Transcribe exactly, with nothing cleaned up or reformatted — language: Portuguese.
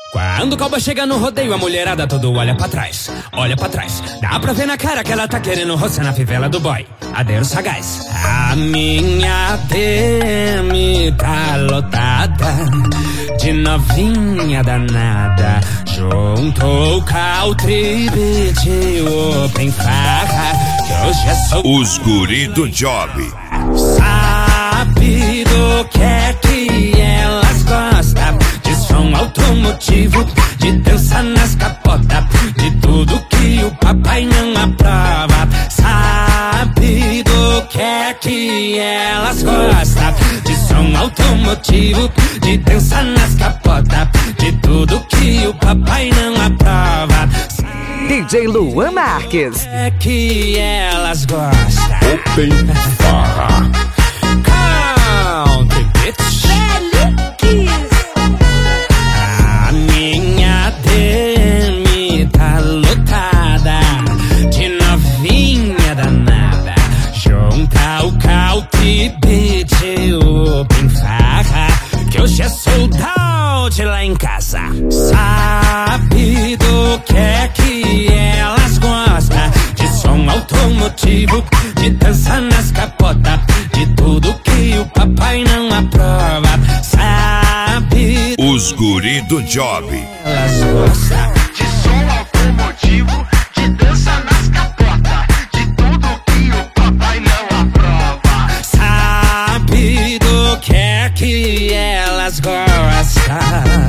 Quando o cowboy chega no rodeio, a mulherada todo olha pra trás, olha pra trás. Dá pra ver na cara que ela tá querendo roçar na fivela do boy, Adeiro Sagaz. A minha D M tá lotada de novinha danada. Juntou country, beat, open farra, que hoje é só os guri do job. Sabe do que é que elas gostam? De som automotivo, de dança nas capotas, de tudo que o papai não aprova. Sabe do que é que elas gostam? De som automotivo, de dança nas capotas, de tudo que o papai não aprova. D J Luan Marques. É que elas gostam. Open farra. Country, bitch. A minha D M tá lotada de novinha danada. Junta o country, bitch, open farra, que hoje é sold out lá em casa. Sabe do que é que elas gostam? De som automotivo, de dança nas capotas, de tudo que o papai não aprova. Sabe os guri do job. elas gostam de som automotivo, de dança nas capotas, de tudo que o papai não aprova. Sabe do que é que elas gostam?